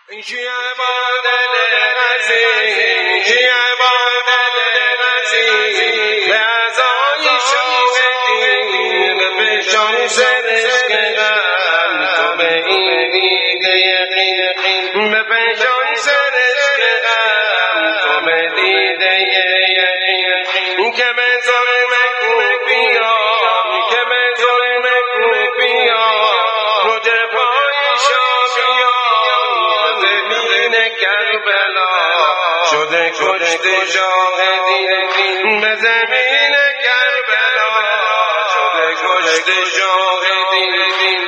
شده کشته شاهدین به زمین کربلا شده کشته شاهدین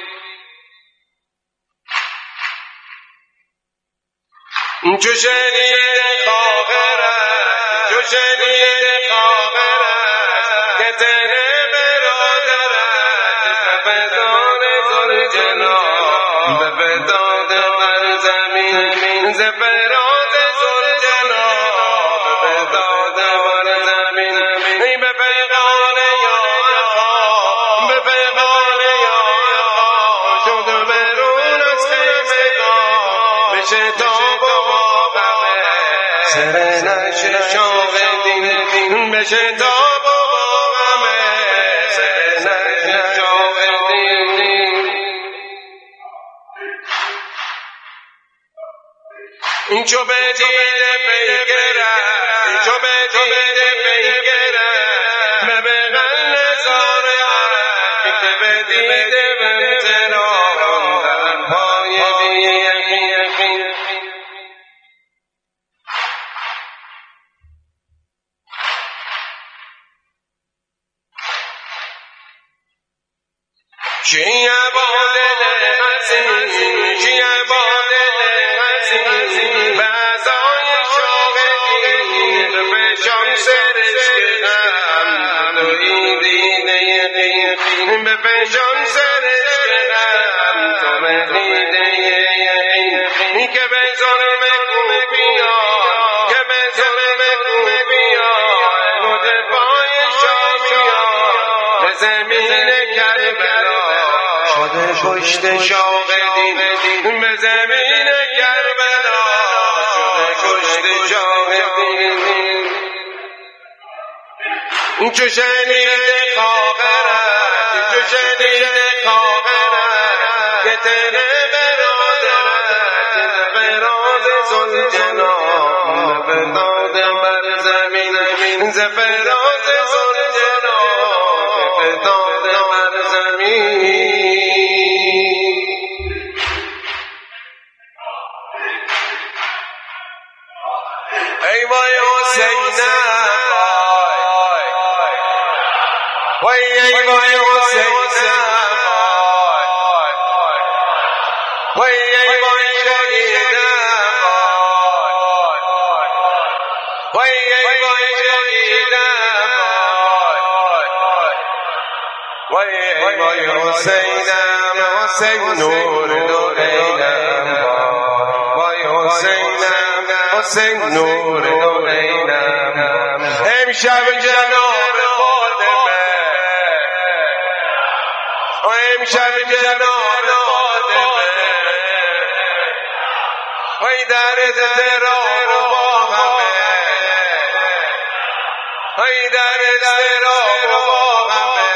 چو شنید خواهرش چو شنید خواهرش که زن برادرش به فدان ذوالجلال به فداد بر زمین ز فراز ذوالجلال به فداد بر زمین ای به پیغان یا اخا به پیغان یا اخا شد برون از خیمگاه به شتاب سرنش شاهدین به شتاب و غمه سرنش شاهدین چو به دید پیگرد چو به دید پیگرد به بغل نزار عرب که به دید بمتران در پای بی یقین چی عبادت حسین چی عبادت حسین به ازای شاهدین به شام سرشتم توی دیده یقین به پیشان سرشتم تو به دیده یقین که به ظلم کوفیان که به ظلم کوفیان مدفای شامیان به زمین کربلا شده کشته شاهدین به زمین کربلا شده کشته شاهدین چو شنید خواهرش چو شنید خواهرش که تن برادرش ز فراز ذوالجلال به فداد بر زمین ز فراز ذوالجلال به فداد بر زمین ای وای حسینم وای ای وای حسینم وای ای وای شهیدم وای ای وای شهیدم وای ای وای حسینم حسین نور دورینم وای حسینم حسین نور دورینم امشب جناب فاطمه امشب جناب فاطمه وای درد تراب و باغمه وای درد تراب و باغمه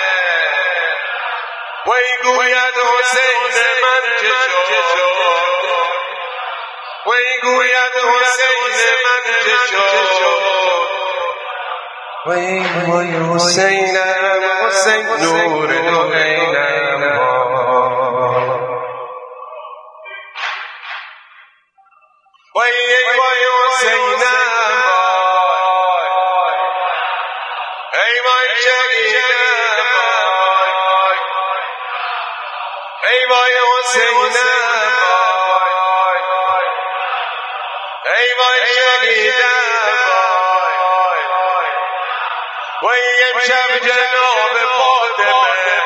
وای گوید حسین من چه شد وای گوید حسین من چه شد وای وای حسینم حسین نور دورینم وای وای حسینم ای وای شهیدم ای وای حسینم ای وای شهیدم وای امشب جناب فاطمه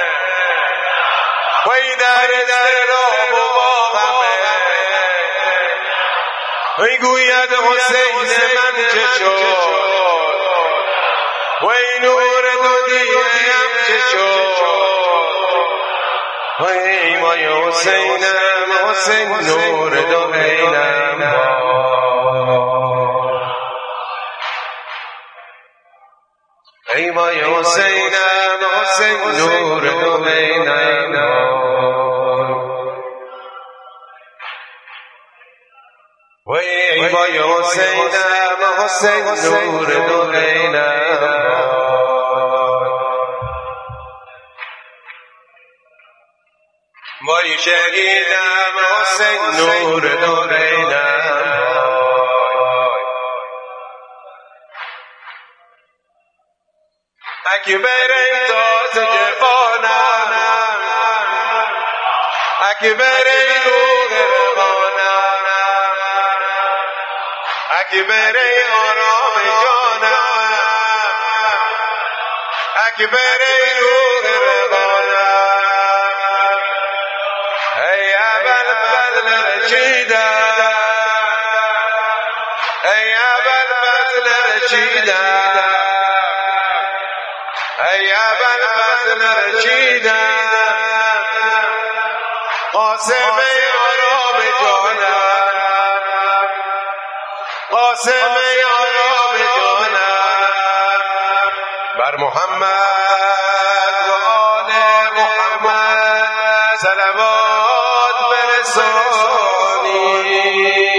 وای در استراب و باغمه وای گوید حسین من چه شد وای نور دو دیدم چه شد ای مای حسینم حسین نور دو عینم ای مای حسینم حسین نور دو عینم ای مای حسینم حسین نور دو عینم وای شهیدم حسین نور دو عینم اکبر ای تاج جوانم اکبر ای روح روانم اکبر ای آرام جانم اکبر ای روح روانم ای ابوالفضل رشیدم ای ابوالفضل رشیدم ای ابوالفضل رشیدم قاسم ای آرام جانم قاسم ای آرام جانم بر محمد و آل محمد صلوات برسانی